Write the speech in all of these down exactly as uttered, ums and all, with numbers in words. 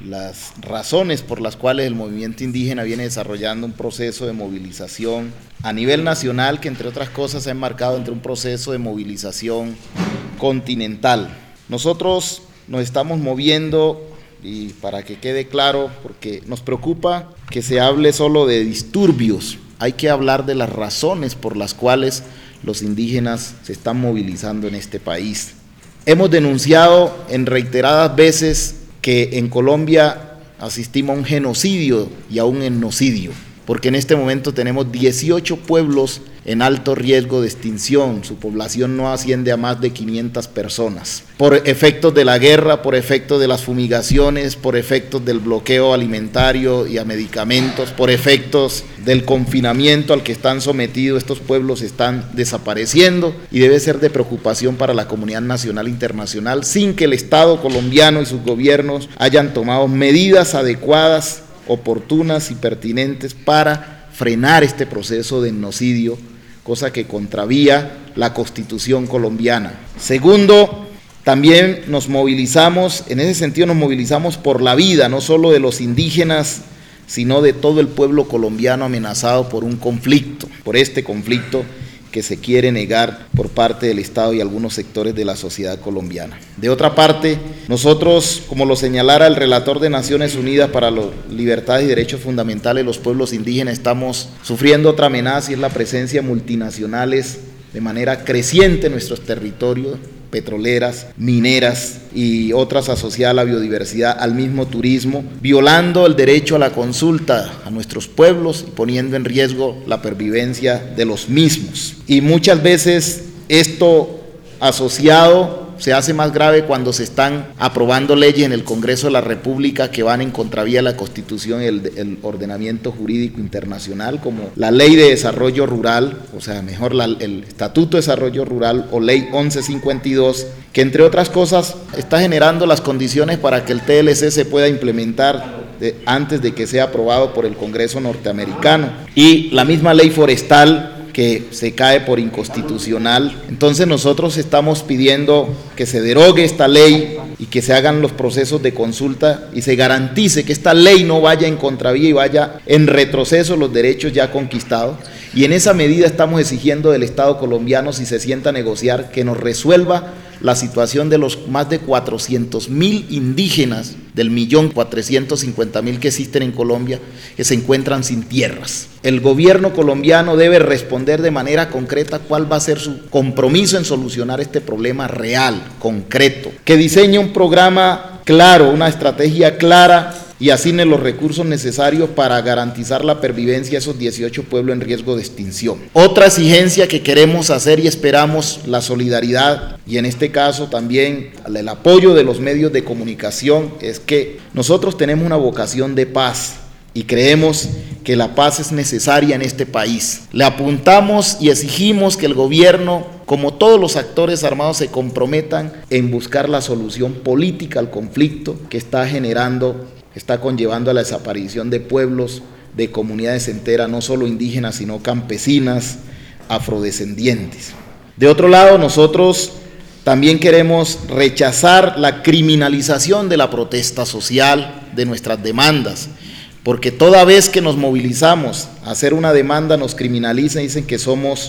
las razones por las cuales el movimiento indígena viene desarrollando un proceso de movilización a nivel nacional que, entre otras cosas, se ha enmarcado entre un proceso de movilización continental. Nosotros nos estamos moviendo, y para que quede claro, porque nos preocupa que se hable solo de disturbios, hay que hablar de las razones por las cuales los indígenas se están movilizando en este país. Hemos denunciado en reiteradas veces que en Colombia asistimos a un genocidio y a un etnocidio, porque en este momento tenemos dieciocho pueblos en alto riesgo de extinción, su población no asciende a más de quinientas personas, por efectos de la guerra, por efectos de las fumigaciones, por efectos del bloqueo alimentario y a medicamentos, por efectos del confinamiento al que están sometidos, estos pueblos están desapareciendo y debe ser de preocupación para la comunidad nacional e internacional, sin que el Estado colombiano y sus gobiernos hayan tomado medidas adecuadas, oportunas y pertinentes para frenar este proceso de etnocidio, cosa que contravía la Constitución colombiana. Segundo, también nos movilizamos, en ese sentido nos movilizamos por la vida, no solo de los indígenas, sino de todo el pueblo colombiano amenazado por un conflicto, por este conflicto que se quiere negar por parte del Estado y algunos sectores de la sociedad colombiana. De otra parte, nosotros, como lo señalara el relator de Naciones Unidas para las Libertades y Derechos Fundamentales de los Pueblos Indígenas, estamos sufriendo otra amenaza y es la presencia de multinacionales de manera creciente en nuestros territorios, petroleras, mineras y otras asociadas a la biodiversidad, al mismo turismo, violando el derecho a la consulta a nuestros pueblos y poniendo en riesgo la pervivencia de los mismos. Y muchas veces esto asociado se hace más grave cuando se están aprobando leyes en el Congreso de la República que van en contravía de la Constitución y el, el ordenamiento jurídico internacional, como la Ley de Desarrollo Rural, o sea, mejor la, el Estatuto de Desarrollo Rural o Ley once cincuenta y dos, que entre otras cosas está generando las condiciones para que el T L C se pueda implementar de, antes de que sea aprobado por el Congreso norteamericano, y la misma Ley Forestal que se cae por inconstitucional. Entonces nosotros estamos pidiendo que se derogue esta ley y que se hagan los procesos de consulta y se garantice que esta ley no vaya en contravía y vaya en retroceso los derechos ya conquistados. Y en esa medida estamos exigiendo del Estado colombiano, si se sienta a negociar, que nos resuelva la situación de los más de cuatrocientos mil indígenas del millón cuatrocientos cincuenta mil que existen en Colombia, que se encuentran sin tierras. El gobierno colombiano debe responder de manera concreta cuál va a ser su compromiso en solucionar este problema real, concreto, que diseñe un programa claro, una estrategia clara y asigne los recursos necesarios para garantizar la pervivencia de esos dieciocho pueblos en riesgo de extinción. Otra exigencia que queremos hacer y esperamos la solidaridad y en este caso también el apoyo de los medios de comunicación es que nosotros tenemos una vocación de paz y creemos que la paz es necesaria en este país. Le apuntamos y exigimos que el gobierno, como todos los actores armados, se comprometan en buscar la solución política al conflicto que está generando, está conllevando a la desaparición de pueblos, de comunidades enteras, no solo indígenas, sino campesinas, afrodescendientes. De otro lado, nosotros también queremos rechazar la criminalización de la protesta social, de nuestras demandas, porque toda vez que nos movilizamos a hacer una demanda nos criminalizan y dicen que somos,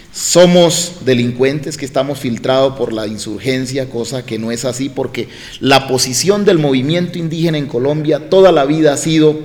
somos delincuentes, que estamos filtrados por la insurgencia, cosa que no es así, porque la posición del movimiento indígena en Colombia toda la vida ha sido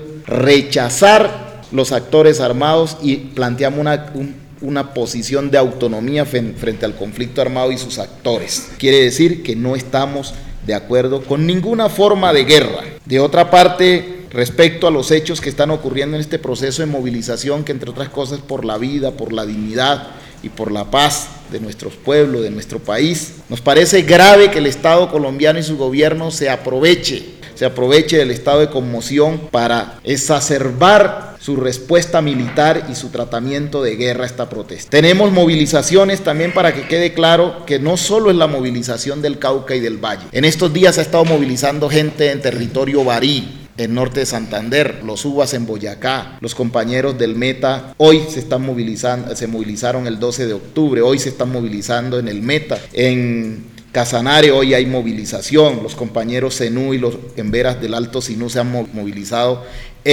rechazar los actores armados y planteamos una, un, una posición de autonomía frente al conflicto armado y sus actores. Quiere decir que no estamos de acuerdo con ninguna forma de guerra. De otra parte, respecto a los hechos que están ocurriendo en este proceso de movilización, que entre otras cosas por la vida, por la dignidad y por la paz de nuestros pueblos, de nuestro país, nos parece grave que el Estado colombiano y su gobierno se aproveche, se aproveche del estado de conmoción para exacerbar su respuesta militar y su tratamiento de guerra a esta protesta. Tenemos movilizaciones también, para que quede claro que no solo es la movilización del Cauca y del Valle. En estos días se ha estado movilizando gente en territorio barí, en norte de Santander, los Uvas en Boyacá, los compañeros del Meta hoy se están movilizando, se movilizaron el doce de octubre, hoy se están movilizando en el Meta, en Casanare hoy hay movilización, los compañeros Zenú y los Emberas del Alto Sinú se han movilizado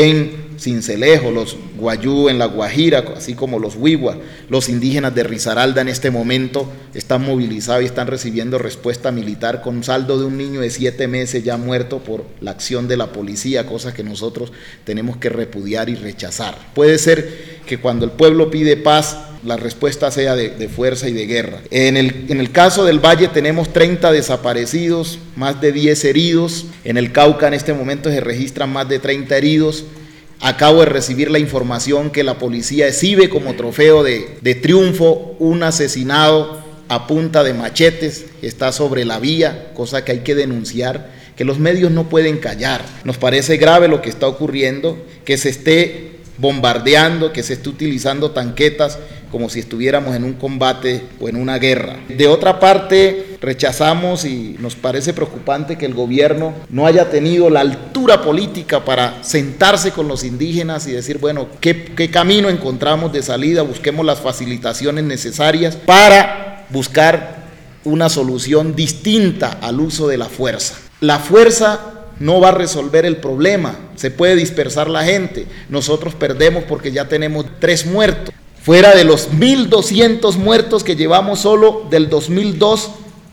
en Sincelejo, los Guayú en La Guajira, así como los Huigua, los indígenas de Risaralda en este momento están movilizados y están recibiendo respuesta militar con saldo de un niño de siete meses ya muerto por la acción de la policía, cosa que nosotros tenemos que repudiar y rechazar. Puede ser que cuando el pueblo pide paz, la respuesta sea de, de fuerza y de guerra. En el, en el caso del Valle tenemos treinta desaparecidos, más de diez heridos. En el Cauca en este momento se registran más de treinta heridos. Acabo de recibir la información que la policía exhibe como trofeo de, de triunfo un asesinado a punta de machetes que está sobre la vía, cosa que hay que denunciar, que los medios no pueden callar. Nos parece grave lo que está ocurriendo, que se esté bombardeando, que se esté utilizando tanquetas como si estuviéramos en un combate o en una guerra. De otra parte, rechazamos y nos parece preocupante que el gobierno no haya tenido la altura política para sentarse con los indígenas y decir, bueno, ¿qué, qué camino encontramos de salida? Busquemos las facilitaciones necesarias para buscar una solución distinta al uso de la fuerza. La fuerza no va a resolver el problema, se puede dispersar la gente, nosotros perdemos porque ya tenemos tres muertos. Fuera de los mil doscientos muertos que llevamos solo del dos mil dos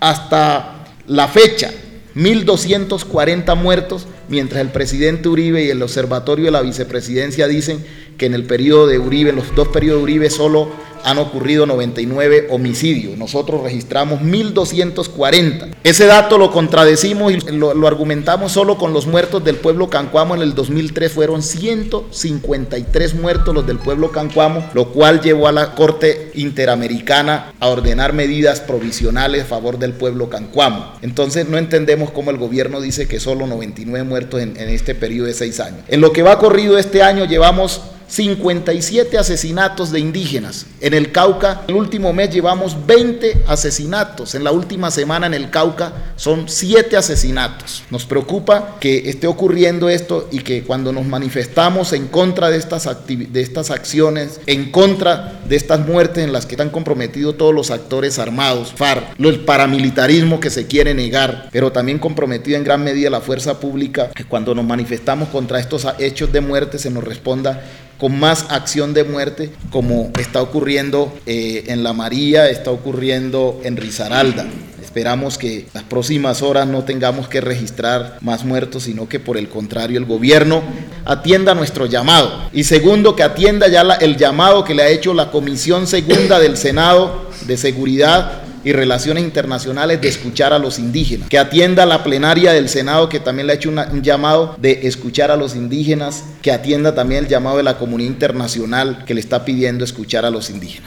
hasta la fecha, mil doscientos cuarenta muertos, mientras el presidente Uribe y el Observatorio de la Vicepresidencia dicen que en el periodo de Uribe, en los dos periodos de Uribe, solo han ocurrido noventa y nueve homicidios. Nosotros registramos mil doscientos cuarenta. Ese dato lo contradecimos y lo, lo argumentamos solo con los muertos del pueblo cancuamo. En el dos mil tres fueron ciento cincuenta y tres muertos los del pueblo cancuamo, lo cual llevó a la Corte Interamericana a ordenar medidas provisionales a favor del pueblo cancuamo. Entonces no entendemos cómo el gobierno dice que solo noventa y nueve muertos en, en este periodo de seis años. En lo que va corrido este año llevamos cincuenta y siete asesinatos de indígenas. En el Cauca, el último mes llevamos veinte asesinatos. En la última semana en el Cauca son siete asesinatos. Nos preocupa que esté ocurriendo esto y que cuando nos manifestamos en contra de estas, de estas acciones, en contra de estas muertes en las que están comprometidos todos los actores armados, FARC, el paramilitarismo que se quiere negar, pero también comprometida en gran medida la fuerza pública, que cuando nos manifestamos contra estos hechos de muerte se nos responda con más acción de muerte, como está ocurriendo eh, en La María, está ocurriendo en Risaralda. Esperamos que las próximas horas no tengamos que registrar más muertos, sino que por el contrario el gobierno atienda nuestro llamado. Y segundo, que atienda ya la, el llamado que le ha hecho la Comisión Segunda del Senado de Seguridad y Relaciones Internacionales de escuchar a los indígenas, que atienda la plenaria del Senado, que también le ha hecho una, un llamado de escuchar a los indígenas, que atienda también el llamado de la comunidad internacional que le está pidiendo escuchar a los indígenas.